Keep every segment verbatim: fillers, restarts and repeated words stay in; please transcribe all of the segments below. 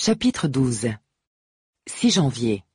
Chapitre douze. six janvier.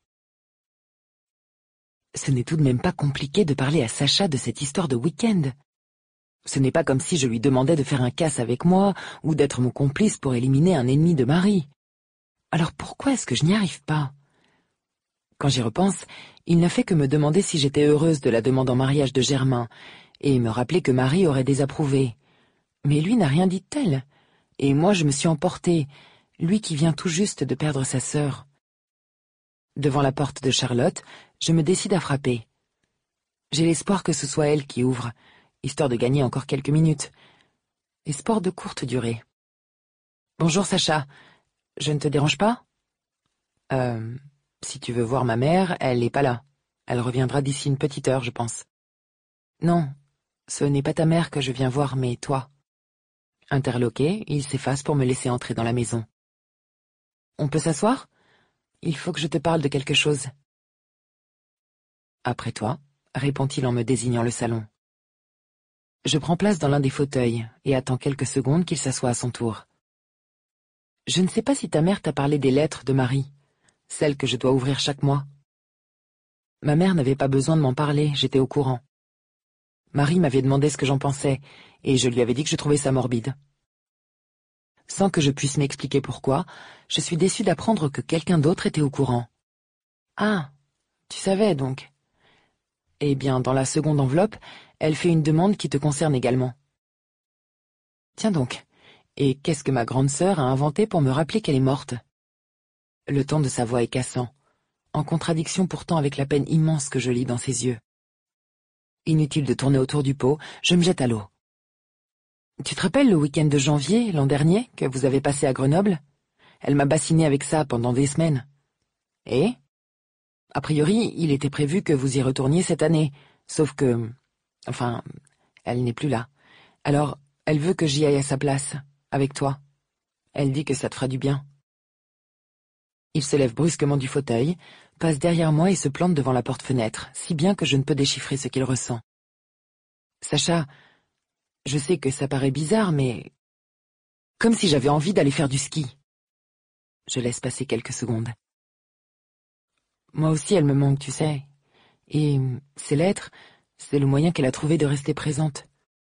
Ce n'est tout de même pas compliqué de parler à Sacha de cette histoire de week-end. Ce n'est pas comme si je lui demandais de faire un casse avec moi ou d'être mon complice pour éliminer un ennemi de Marie. Alors pourquoi est-ce que je n'y arrive pas? Quand j'y repense, il n'a fait que me demander si j'étais heureuse de la demande en mariage de Germain et me rappeler que Marie aurait désapprouvé. Mais lui n'a rien dit de tel. Et moi je me suis emportée, lui qui vient tout juste de perdre sa sœur. Devant la porte de Charlotte, je me décide à frapper. J'ai l'espoir que ce soit elle qui ouvre, histoire de gagner encore quelques minutes. Espoir de courte durée. « Bonjour Sacha, je ne te dérange pas ?»« Euh, si tu veux voir ma mère, elle n'est pas là. Elle reviendra d'ici une petite heure, je pense. »« Non, ce n'est pas ta mère que je viens voir, mais toi. » Interloqué, il s'efface pour me laisser entrer dans la maison. « On peut s'asseoir ? Il faut que je te parle de quelque chose. »« Après toi, » répond-il en me désignant le salon. Je prends place dans l'un des fauteuils et attends quelques secondes qu'il s'assoie à son tour. « Je ne sais pas si ta mère t'a parlé des lettres de Marie, celles que je dois ouvrir chaque mois. » Ma mère n'avait pas besoin de m'en parler, j'étais au courant. Marie m'avait demandé ce que j'en pensais, et je lui avais dit que je trouvais ça morbide. Sans que je puisse m'expliquer pourquoi, je suis déçue d'apprendre que quelqu'un d'autre était au courant. « Ah, tu savais donc. » Eh bien, dans la seconde enveloppe, elle fait une demande qui te concerne également. Tiens donc, et qu'est-ce que ma grande sœur a inventé pour me rappeler qu'elle est morte? Le ton de sa voix est cassant, en contradiction pourtant avec la peine immense que je lis dans ses yeux. Inutile de tourner autour du pot, je me jette à l'eau. Tu te rappelles le week-end de janvier, l'an dernier, que vous avez passé à Grenoble? Elle m'a bassiné avec ça pendant des semaines. Et? A priori, il était prévu que vous y retourniez cette année, sauf que... Enfin, elle n'est plus là. Alors, elle veut que j'y aille à sa place, avec toi. Elle dit que ça te fera du bien. Il se lève brusquement du fauteuil, passe derrière moi et se plante devant la porte-fenêtre, si bien que je ne peux déchiffrer ce qu'il ressent. Sacha, je sais que ça paraît bizarre, mais... Comme si j'avais envie d'aller faire du ski. Je laisse passer quelques secondes. Moi aussi, elle me manque, tu sais. Et ces lettres, c'est le moyen qu'elle a trouvé de rester présente.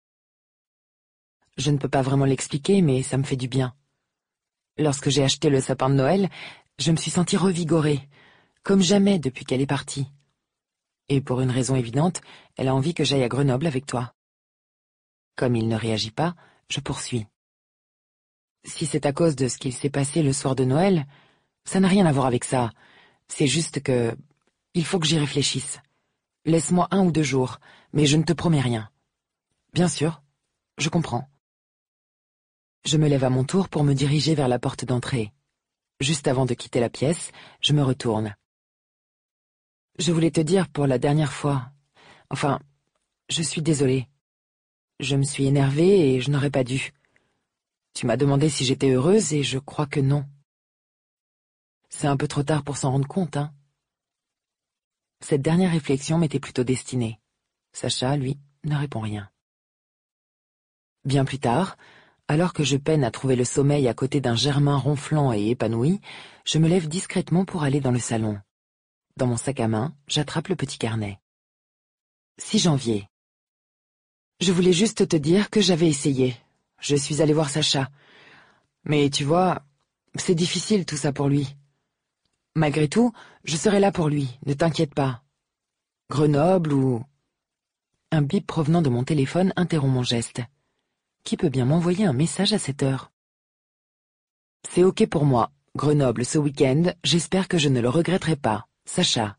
Je ne peux pas vraiment l'expliquer, mais ça me fait du bien. Lorsque j'ai acheté le sapin de Noël, je me suis sentie revigorée, comme jamais depuis qu'elle est partie. Et pour une raison évidente, elle a envie que j'aille à Grenoble avec toi. Comme il ne réagit pas, je poursuis. Si c'est à cause de ce qu'il s'est passé le soir de Noël, ça n'a rien à voir avec ça. C'est juste que... il faut que j'y réfléchisse. Laisse-moi un ou deux jours, mais je ne te promets rien. Bien sûr, je comprends. Je me lève à mon tour pour me diriger vers la porte d'entrée. Juste avant de quitter la pièce, je me retourne. Je voulais te dire pour la dernière fois... Enfin, je suis désolée. Je me suis énervée et je n'aurais pas dû. Tu m'as demandé si j'étais heureuse et je crois que non. C'est un peu trop tard pour s'en rendre compte, hein. Cette dernière réflexion m'était plutôt destinée. Sacha, lui, ne répond rien. Bien plus tard, alors que je peine à trouver le sommeil à côté d'un Germain ronflant et épanoui, je me lève discrètement pour aller dans le salon. Dans mon sac à main, j'attrape le petit carnet. six janvier. Je voulais juste te dire que j'avais essayé. Je suis allée voir Sacha. Mais tu vois, c'est difficile tout ça pour lui. Malgré tout, je serai là pour lui, ne t'inquiète pas. Grenoble ou... Un bip provenant de mon téléphone interrompt mon geste. Qui peut bien m'envoyer un message à cette heure? C'est ok pour moi. Grenoble ce week-end, j'espère que je ne le regretterai pas. Sacha.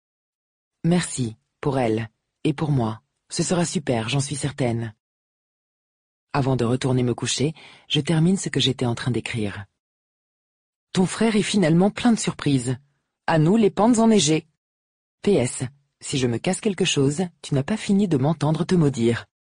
Merci, pour elle, et pour moi. Ce sera super, j'en suis certaine. Avant de retourner me coucher, je termine ce que j'étais en train d'écrire. Ton frère est finalement plein de surprises. À nous les pentes enneigées. P S. Si je me casse quelque chose, tu n'as pas fini de m'entendre te maudire.